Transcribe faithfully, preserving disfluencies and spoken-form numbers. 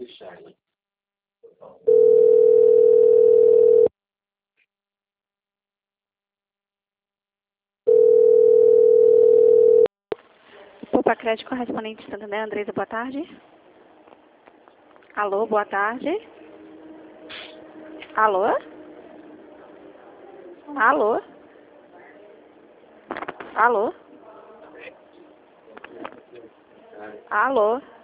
Poupa Crédito correspondente de Santander, Andresa, boa tarde. Alô, boa tarde. Alô? Alô? Alô? Alô?